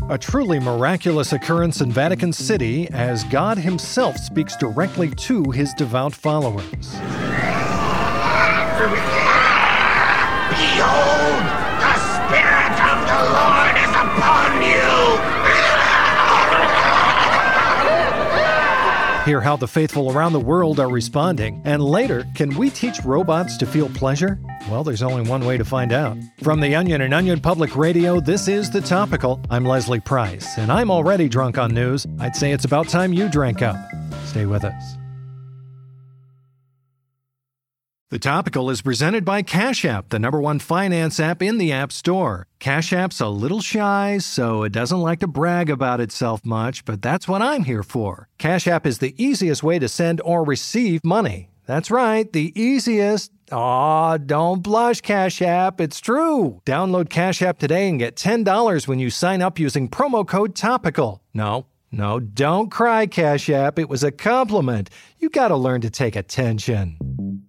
A truly miraculous occurrence in Vatican City as God himself speaks directly to his devout followers. Behold, the Spirit of the Lord is upon you. Hear how the faithful around the world are responding. And later, can we teach robots to feel pleasure? Well, there's only one way to find out. From The Onion and Onion Public Radio, this is The Topical. I'm Leslie Price, and I'm already drunk on news. I'd say it's about time you drank up. Stay with us. The Topical is presented by Cash App, the #1 finance app in the App Store. Cash App's a little shy, so it doesn't like to brag about itself much, but that's what I'm here for. Cash App is the easiest way to send or receive money. That's right, the easiest. Aw, don't blush, Cash App. It's true. Download Cash App today and get $10 when you sign up using promo code TOPICAL. No, don't cry, Cash App. It was a compliment. You gotta learn to take attention.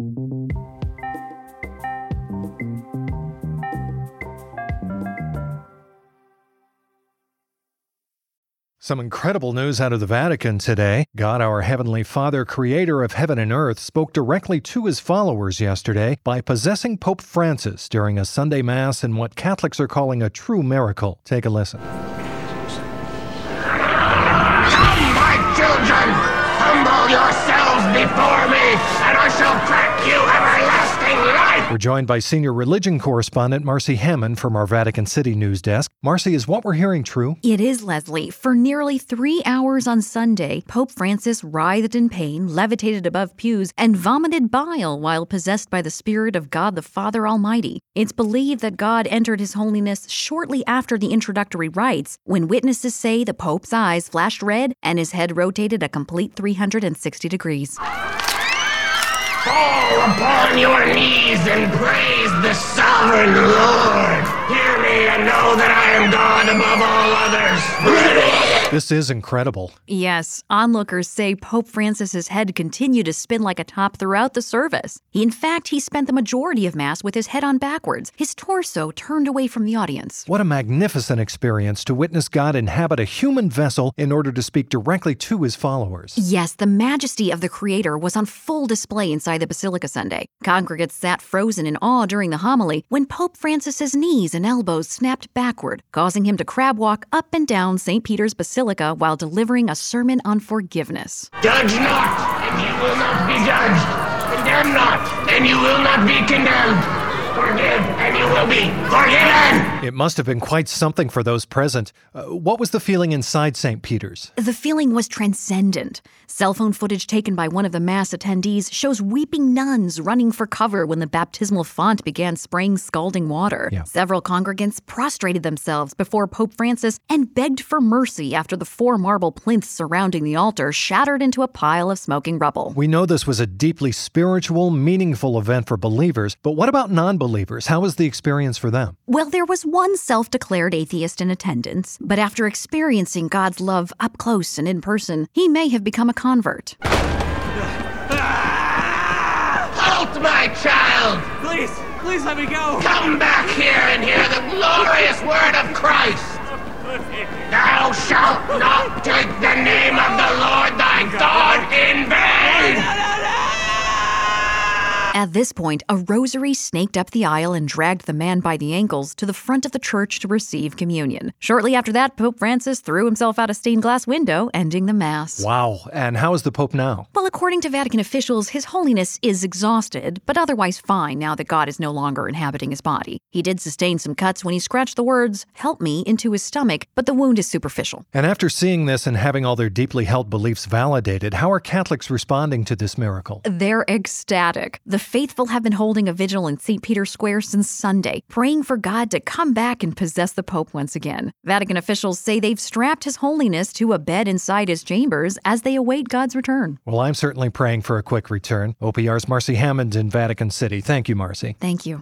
Some incredible news out of the Vatican today. God, our Heavenly Father, creator of heaven and earth, spoke directly to his followers yesterday by possessing Pope Francis during a Sunday Mass in what Catholics are calling a true miracle. Take a listen. Come, my children, humble yourselves before me, and I shall grant you everlasting life. We're joined by senior religion correspondent Marcy Hammond from our Vatican City news desk. Marcy, is what we're hearing true? It is, Leslie. For nearly 3 hours on Sunday, Pope Francis writhed in pain, levitated above pews, and vomited bile while possessed by the Spirit of God the Father Almighty. It's believed that God entered His Holiness shortly after the introductory rites, when witnesses say the Pope's eyes flashed red and his head rotated a complete 360 degrees. Fall upon your knees and praise the sovereign Lord. Hear me and know that I am God above all others. This is incredible. Yes, onlookers say Pope Francis's head continued to spin like a top throughout the service. In fact, he spent the majority of Mass with his head on backwards, his torso turned away from the audience. What a magnificent experience to witness God inhabit a human vessel in order to speak directly to his followers. Yes, the majesty of the Creator was on full display inside the Basilica Sunday. Congregants sat frozen in awe during the homily when Pope Francis's knees and elbows snapped backward, causing him to crab walk up and down St. Peter's Basilica while delivering a sermon on forgiveness. Judge not, and you will not be judged. Condemn not, and you will not be condemned. Forgive, and you will be forgiven. It must have been quite something for those present. What was the feeling inside St. Peter's? The feeling was transcendent. Cell phone footage taken by one of the Mass attendees shows weeping nuns running for cover when the baptismal font began spraying scalding water. Yeah. Several congregants prostrated themselves before Pope Francis and begged for mercy after the 4 marble plinths surrounding the altar shattered into a pile of smoking rubble. We know this was a deeply spiritual, meaningful event for believers, but what about non-believers? How was the experience for them? Well, there was one self-declared atheist in attendance, but after experiencing God's love up close and in person, he may have become a convert. Halt, my child! Please let me go! Come back here and hear the glorious word of Christ! Thou shalt not take the name of the Lord thy God in vain! At this point, a rosary snaked up the aisle and dragged the man by the ankles to the front of the church to receive communion. Shortly after that, Pope Francis threw himself out a stained glass window, ending the Mass. Wow. And how is the Pope now? Well, according to Vatican officials, His Holiness is exhausted, but otherwise fine now that God is no longer inhabiting his body. He did sustain some cuts when he scratched the words, "Help me," into his stomach, but the wound is superficial. And after seeing this and having all their deeply held beliefs validated, how are Catholics responding to this miracle? They're ecstatic. The faithful have been holding a vigil in St. Peter's Square since Sunday, praying for God to come back and possess the Pope once again. Vatican officials say they've strapped His Holiness to a bed inside his chambers as they await God's return. Well, I'm certainly praying for a quick return. OPR's Marcy Hammond in Vatican City. Thank you, Marcy. Thank you.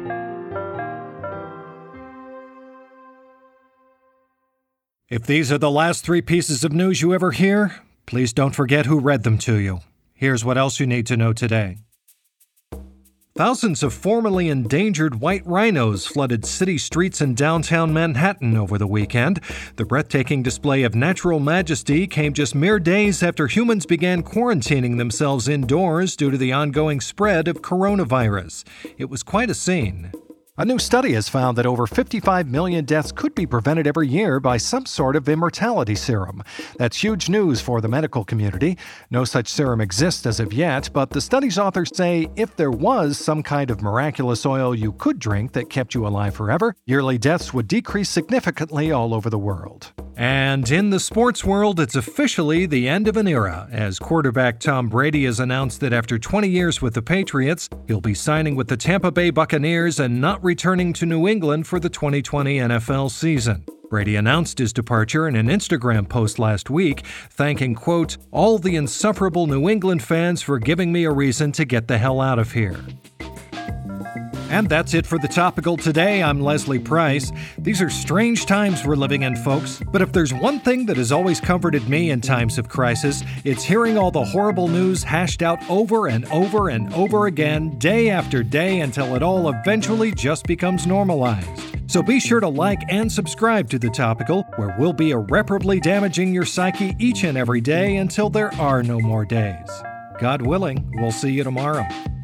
If these are the last 3 pieces of news you ever hear, please don't forget who read them to you. Here's what else you need to know today. Thousands of formerly endangered white rhinos flooded city streets in downtown Manhattan over the weekend. The breathtaking display of natural majesty came just mere days after humans began quarantining themselves indoors due to the ongoing spread of coronavirus. It was quite a scene. A new study has found that over 55 million deaths could be prevented every year by some sort of immortality serum. That's huge news for the medical community. No such serum exists as of yet, but the study's authors say if there was some kind of miraculous oil you could drink that kept you alive forever, yearly deaths would decrease significantly all over the world. And in the sports world, it's officially the end of an era, as quarterback Tom Brady has announced that after 20 years with the Patriots, he'll be signing with the Tampa Bay Buccaneers and not returning to New England for the 2020 NFL season. Brady announced his departure in an Instagram post last week, thanking, quote, all the insufferable New England fans for giving me a reason to get the hell out of here. And that's it for The Topical today. I'm Leslie Price. These are strange times we're living in, folks. But if there's one thing that has always comforted me in times of crisis, it's hearing all the horrible news hashed out over and over and over again, day after day, until it all eventually just becomes normalized. So be sure to like and subscribe to The Topical, where we'll be irreparably damaging your psyche each and every day until there are no more days. God willing, we'll see you tomorrow.